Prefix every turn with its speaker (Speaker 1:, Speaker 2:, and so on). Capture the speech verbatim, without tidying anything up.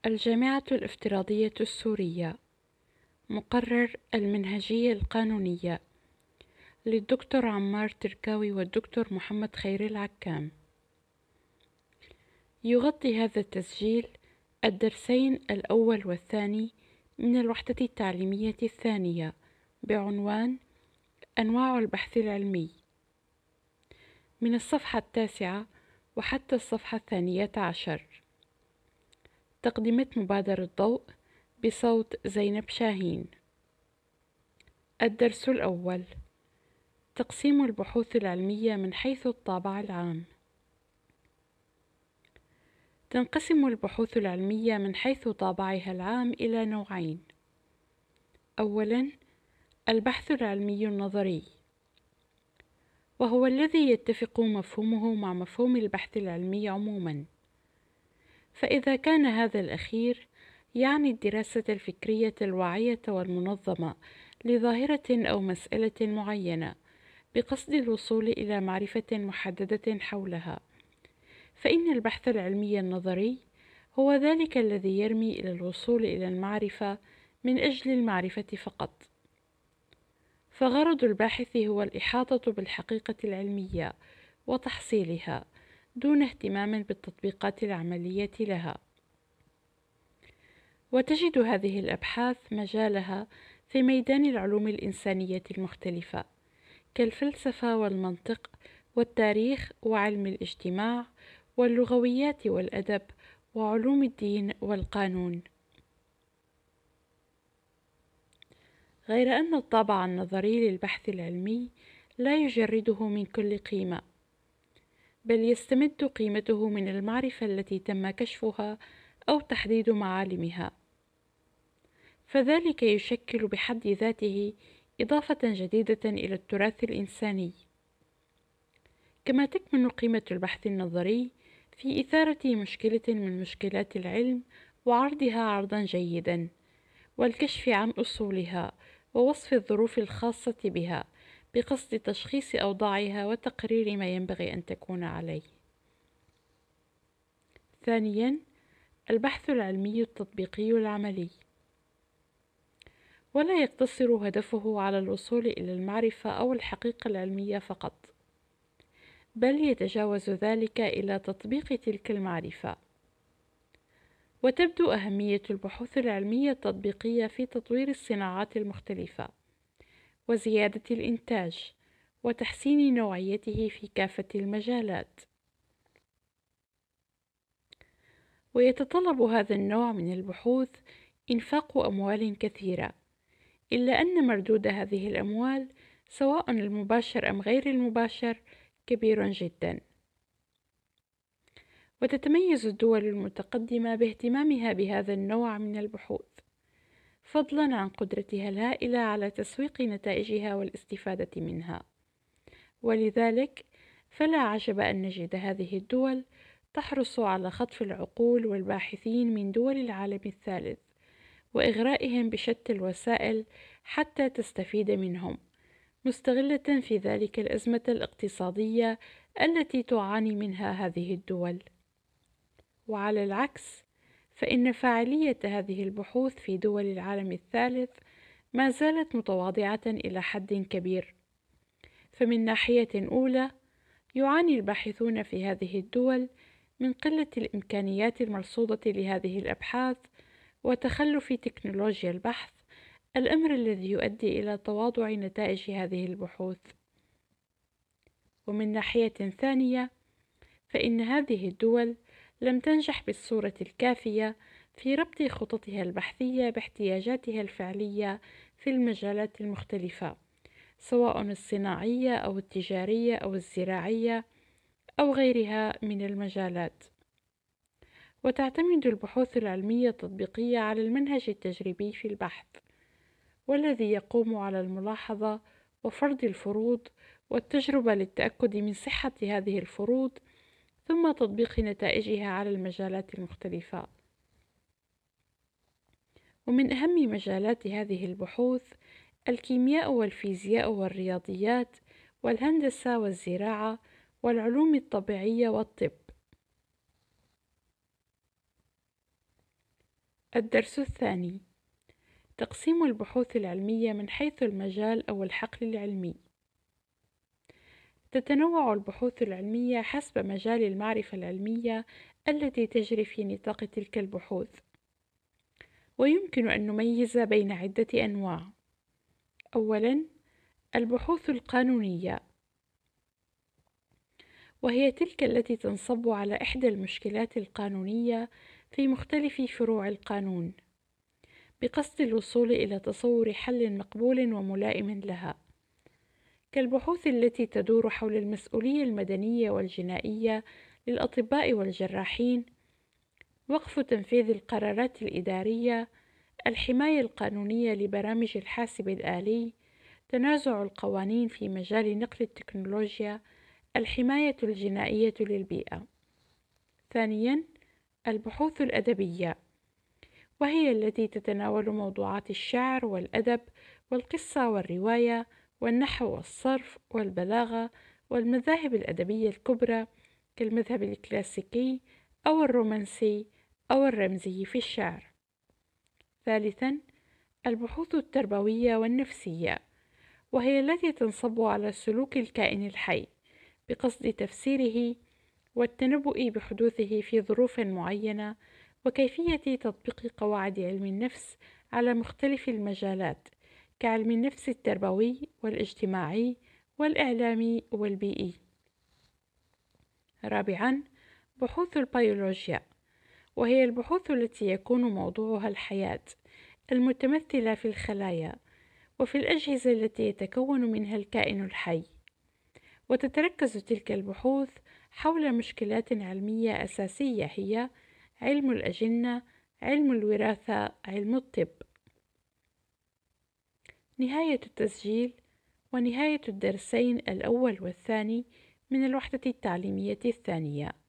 Speaker 1: الجامعة الافتراضية السورية. مقرر المنهجية القانونية للدكتور عمار تركاوي والدكتور محمد خير العكام. يغطي هذا التسجيل الدرسين الأول والثاني من الوحدة التعليمية الثانية بعنوان أنواع البحث العلمي، من الصفحة التاسعة وحتى الصفحة الثانية عشر. تقدمة مبادر الضوء بصوت زينب شاهين. الدرس الأول: تقسيم البحوث العلمية من حيث الطابع العام. تنقسم البحوث العلمية من حيث طابعها العام إلى نوعين. أولاً، البحث العلمي النظري، وهو الذي يتفق مفهومه مع مفهوم البحث العلمي عموماً، فإذا كان هذا الأخير يعني الدراسة الفكرية الواعية والمنظمة لظاهرة أو مسألة معينة بقصد الوصول إلى معرفة محددة حولها، فإن البحث العلمي النظري هو ذلك الذي يرمي إلى الوصول إلى المعرفة من أجل المعرفة فقط، فغرض الباحث هو الإحاطة بالحقيقة العلمية وتحصيلها دون اهتمام بالتطبيقات العملية لها. وتجد هذه الأبحاث مجالها في ميدان العلوم الإنسانية المختلفة كالفلسفة والمنطق والتاريخ وعلم الاجتماع واللغويات والأدب وعلوم الدين والقانون. غير أن الطابع النظري للبحث العلمي لا يجرده من كل قيمة، بل يستمد قيمته من المعرفة التي تم كشفها أو تحديد معالمها، فذلك يشكل بحد ذاته إضافة جديدة إلى التراث الإنساني. كما تكمن قيمة البحث النظري في إثارة مشكلة من مشكلات العلم وعرضها عرضا جيدا، والكشف عن أصولها ووصف الظروف الخاصة بها بقصد تشخيص أوضاعها وتقرير ما ينبغي أن تكون عليه. ثانيا، البحث العلمي التطبيقي العملي، ولا يقتصر هدفه على الوصول إلى المعرفة أو الحقيقة العلمية فقط، بل يتجاوز ذلك إلى تطبيق تلك المعرفة. وتبدو أهمية البحوث العلمية التطبيقية في تطوير الصناعات المختلفة وزيادة الإنتاج وتحسين نوعيته في كافة المجالات. ويتطلب هذا النوع من البحوث إنفاق أموال كثيرة، إلا أن مردود هذه الأموال سواء المباشر أم غير المباشر كبير جدا. وتتميز الدول المتقدمة باهتمامها بهذا النوع من البحوث، فضلا عن قدرتها الهائلة على تسويق نتائجها والاستفادة منها. ولذلك فلا عجب أن نجد هذه الدول تحرص على خطف العقول والباحثين من دول العالم الثالث وإغرائهم بشتى الوسائل حتى تستفيد منهم، مستغلة في ذلك الأزمة الاقتصادية التي تعاني منها هذه الدول. وعلى العكس، فإن فاعلية هذه البحوث في دول العالم الثالث ما زالت متواضعة إلى حد كبير. فمن ناحية أولى، يعاني الباحثون في هذه الدول من قلة الإمكانيات المرصودة لهذه الأبحاث وتخلف تكنولوجيا البحث، الأمر الذي يؤدي إلى تواضع نتائج هذه البحوث. ومن ناحية ثانية، فإن هذه الدول لم تنجح بالصورة الكافية في ربط خططها البحثية باحتياجاتها الفعلية في المجالات المختلفة، سواء الصناعية أو التجارية أو الزراعية أو غيرها من المجالات. وتعتمد البحوث العلمية التطبيقية على المنهج التجريبي في البحث، والذي يقوم على الملاحظة وفرض الفروض والتجربة للتأكد من صحة هذه الفروض، ثم تطبيق نتائجها على المجالات المختلفة. ومن أهم مجالات هذه البحوث الكيمياء والفيزياء والرياضيات والهندسة والزراعة والعلوم الطبيعية والطب. الدرس الثاني: تقسيم البحوث العلمية من حيث المجال أو الحقل العلمي. تتنوع البحوث العلمية حسب مجال المعرفة العلمية التي تجري في نطاق تلك البحوث، ويمكن أن نميز بين عدة أنواع. أولاً، البحوث القانونية، وهي تلك التي تنصب على إحدى المشكلات القانونية في مختلف فروع القانون، بقصد الوصول إلى تصور حل مقبول وملائم لها، كالبحوث التي تدور حول المسؤولية المدنية والجنائية للأطباء والجراحين، وقف تنفيذ القرارات الإدارية، الحماية القانونية لبرامج الحاسب الآلي، تنازع القوانين في مجال نقل التكنولوجيا، الحماية الجنائية للبيئة. ثانياً، البحوث الأدبية، وهي التي تتناول موضوعات الشعر والأدب والقصة والرواية والنحو والصرف والبلاغة والمذاهب الأدبية الكبرى كالمذهب الكلاسيكي أو الرومانسي أو الرمزي في الشعر. ثالثاً، البحوث التربوية والنفسية، وهي التي تنصب على سلوك الكائن الحي بقصد تفسيره والتنبؤ بحدوثه في ظروف معينة، وكيفية تطبيق قواعد علم النفس على مختلف المجالات كعلم النفس التربوي والاجتماعي والإعلامي والبيئي. رابعاً، بحوث البيولوجيا، وهي البحوث التي يكون موضوعها الحياة المتمثلة في الخلايا وفي الأجهزة التي يتكون منها الكائن الحي، وتتركز تلك البحوث حول مشكلات علمية أساسية هي علم الأجنة، علم الوراثة، علم الطب. نهاية التسجيل ونهاية الدرسين الأول والثاني من الوحدة التعليمية الثانية.